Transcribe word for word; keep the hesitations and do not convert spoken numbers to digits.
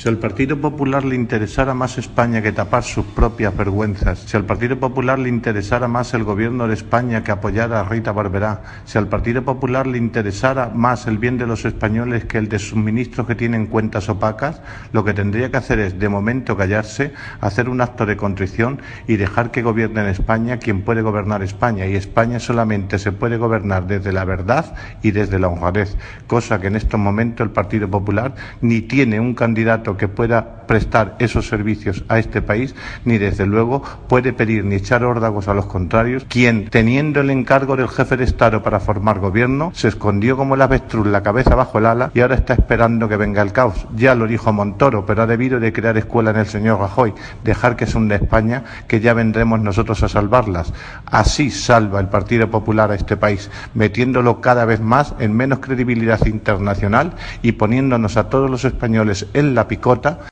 Si al Partido Popular le interesara más España que tapar sus propias vergüenzas, si al Partido Popular le interesara más el gobierno de España que apoyar a Rita Barberá, si al Partido Popular le interesara más el bien de los españoles que el de sus ministros que tienen cuentas opacas, lo que tendría que hacer es, de momento, callarse, hacer un acto de contrición y dejar que gobierne en España quien puede gobernar España. Y España solamente se puede gobernar desde la verdad y desde la honradez, cosa que en estos momentos el Partido Popular ni tiene un candidato que pueda prestar esos servicios a este país, ni desde luego puede pedir ni echar órdagos a los contrarios, quien, teniendo el encargo del jefe de Estado para formar gobierno, se escondió como el avestruz la cabeza bajo el ala y ahora está esperando que venga el caos. Ya lo dijo Montoro, pero ha debido de crear escuela en el señor Rajoy, dejar que se hunda España, que ya vendremos nosotros a salvarlas. Así salva el Partido Popular a este país, metiéndolo cada vez más en menos credibilidad internacional y poniéndonos a todos los españoles en la picota.